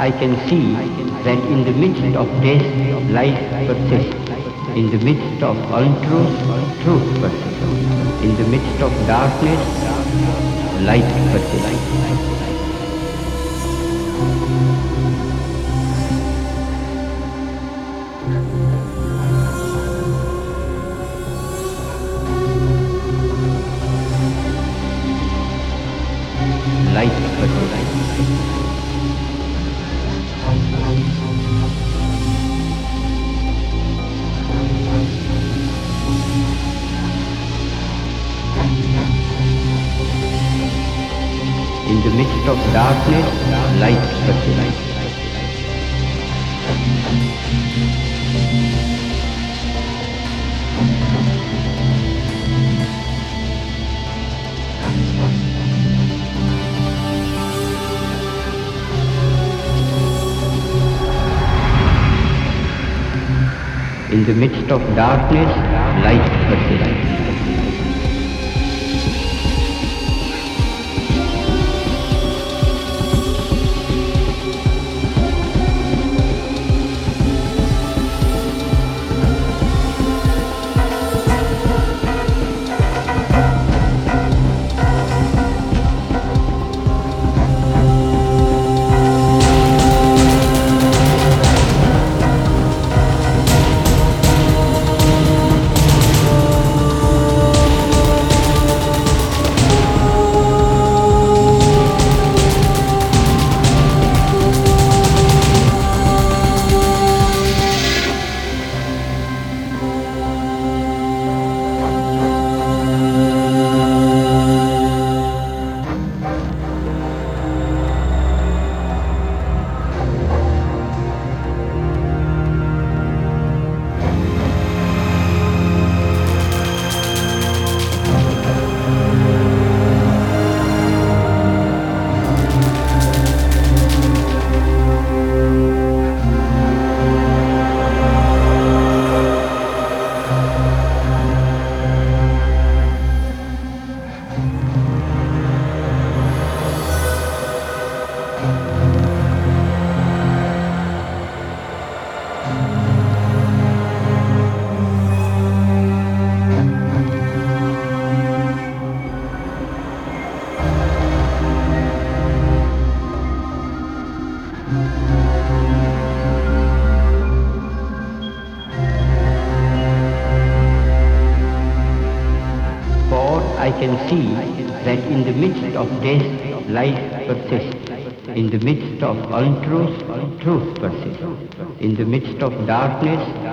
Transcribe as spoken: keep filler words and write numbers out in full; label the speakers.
Speaker 1: I can see that in the midst of death, life persists. In the midst of untruth, truth persists. In the midst of darkness, light persists. Light persists. In the midst of darkness, light persists. In the midst of darkness, light persists. I can see that in the midst of death, life persists. In the midst of untruth, truth persists. In the midst of darkness,